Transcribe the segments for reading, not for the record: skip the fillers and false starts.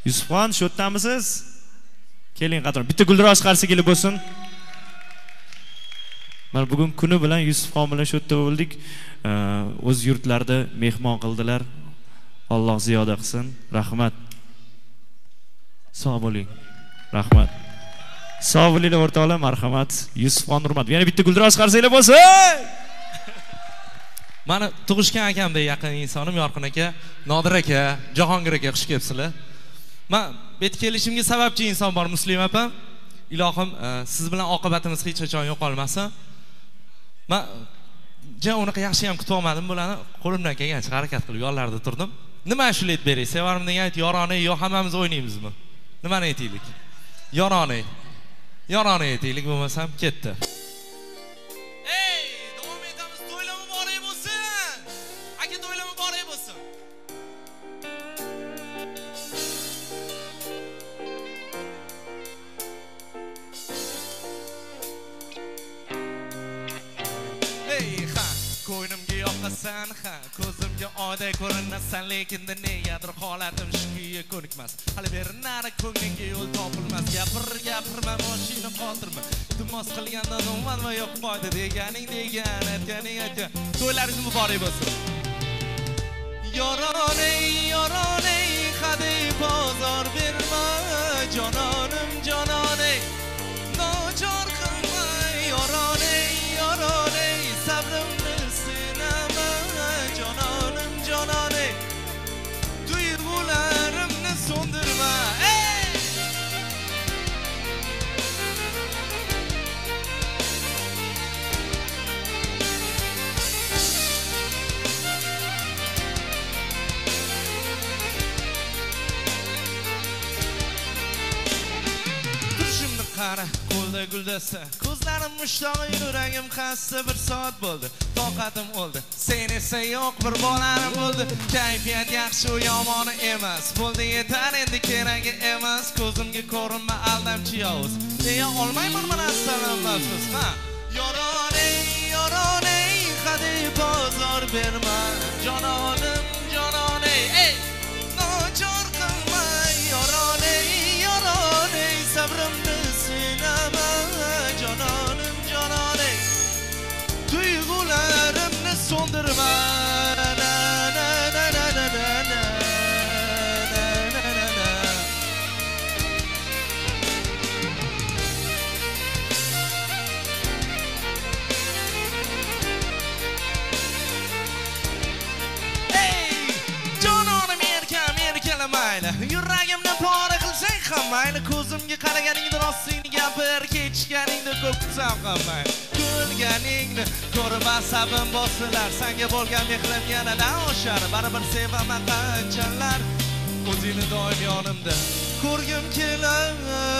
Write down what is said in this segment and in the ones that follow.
Yusufxon, shu yerdamisiz? Keling qatron. Bitta guldiroz qarshi kelib bo'lsin. Mana bugun kuni bilan Yusufxon bilan shu yerda bo'ldik. O'z yurtlarida mehmon qildilar. Alloh ziyoda qilsin. Rahmat. Sog' bo'ling. Rahmat. Sog' bo'linglar o'rtoqlar, marhamat. Yusufxon Nurmatov. Yana bitta guldiroz qarsanglar bo'lsin. Mana tug'ishgan akamdek yaqin insonim Yorqin aka, Nodir aka, Jahongir aka xush kelibsizlar. Men bu yerga kelishimga sababchi inson bor, Muslim opam. Ilohim, siz bilan oqibatimiz hech qachon yo'qolmasin. Men unaqa yaxshi ham kutib olmadim bularni. Qo'limdan kelgancha harakat qilib yo'llarda turdim. Nima ashula aytib beray? Sevarim degan ayt, yoronay yo hammamiz o'ynaymizmi? Nimani aytaylik? Yoronay. Yoronay aytaylik, bo'lmasam ketdi. Ko'ynimga yoqasan, ko'zimga oyday ko'rinasan, lekin negadir holatim shukiga ko'nikmas. Hali beri nari ko'nglingga yo'l topilmas. Gapirma, mashina qoldirma. Iltimos qilgandan o'manma, yo'q foyda deganing degan, aytganing aytgan. To'ylaringiz muborak bo'lsin. Yoroney, hadey bozor berma, jononim, nochor qilma, yoroney, sabrimni sinama, jononim, tuyg'ularimni so'ndirma. Qara, qo'lda guldasta, ko'zlarim mushtoq, yuragim xasta, bir soat bo'ldi, toqatim o'ldi. Sen esa yo'q, bir bolanim bo'ldi. Kayfiyat yaxshi, u yomoni emas. Bo'ldi yetar, endi keragi emas. Ko'zimga ko'rinma, aldamchi yovuz. Deya olmayman men aslan mafsus. Yoroney, hadey bozor berma, jononim, ey, nochor qilma, yoroney, sabrimni sinama, jononim, tuyg'ularimni so'ndirma. Yuragimni pora qilsang ham mayli, ko'zimga qaraganingda rostingni gapir, kechganingda ko'p kutsam ham mayli. Ko'rganingni ko'rib asabim bosilar, senga bo'lgan mehrim yanada oshar. Baribir sevaman qanchalar, o'zingni doim yonimda ko'rgim kelar.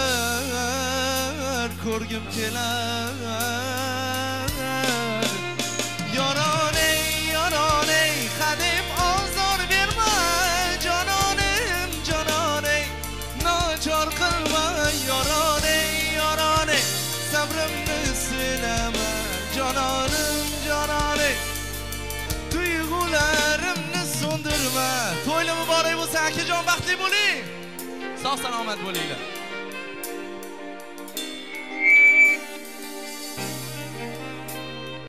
Yoroney, hadeb ozor berma, nochor qilma, yoroney, sabrimni sinama, jononim, tuyg'ularimni so'ndirma. To'ylar muborak bo'lsin, akajon, baxtli bo'ling, sog' salomat bo'linglar.